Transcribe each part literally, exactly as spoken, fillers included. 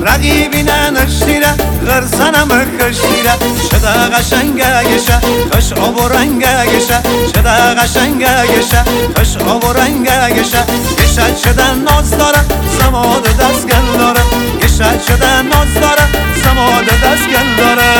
رقیبی ننشتیره غرسنم خشتیره شده قشنگه گشه کش آب و رنگه گشه شده قشنگه گشه کش آب و رنگه گشه گشه شده ناز داره زماد دستگل داره گشه شده ناز داره زماد دستگل داره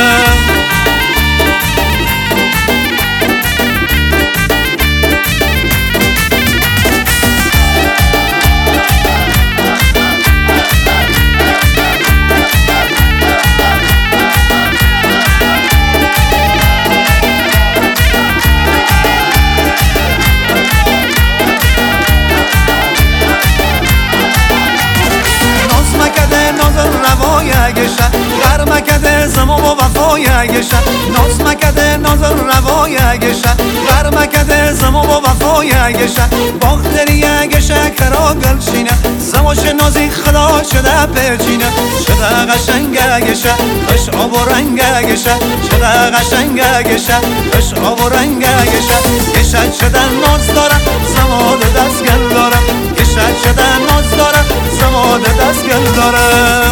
گشه غر مکده زمان و وفای گشه ناز مکده نازر روای گشه غر مکده زمان و وفای گشه باختریه گشه کرا گلشینه زماش نازی خدا شده پیچینه شده قشنگه گشه کش آب و رنگه گشه شده قشنگه گشه کش آب و رنگه گشه گشه شده ناز داره زماد دستگل داره گشه شده ناز داره زماد دستگل داره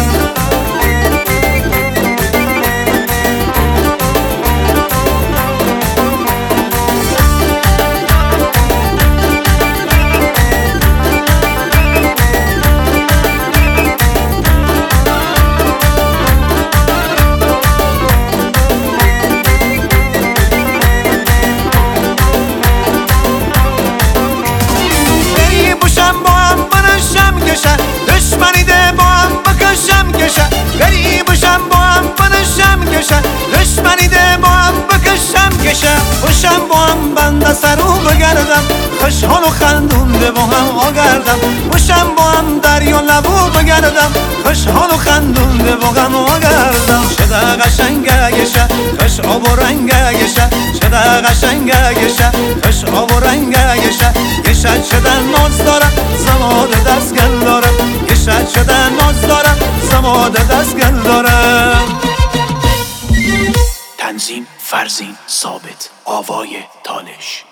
دشمنی ده با هم بکشم کشه غریب باشم با هم بنشم کشه دشمنی ده با هم بکشم کشه باشم با هم بنده سرو بگردم خوشحال و خندونده با هم آگردم باشم با هم دریا لبو بگردم خوشحال و خندونده با هم آگردم شده قشنگه گشه کش آب و رنگه گشه شده قشنگه گشه کش آب و رنگه گشه گشه شده ناز داره زماد دستگل داره گشه شده ناز داره زماد دستگل داره تنظیم فرزین ثابت آوای تالش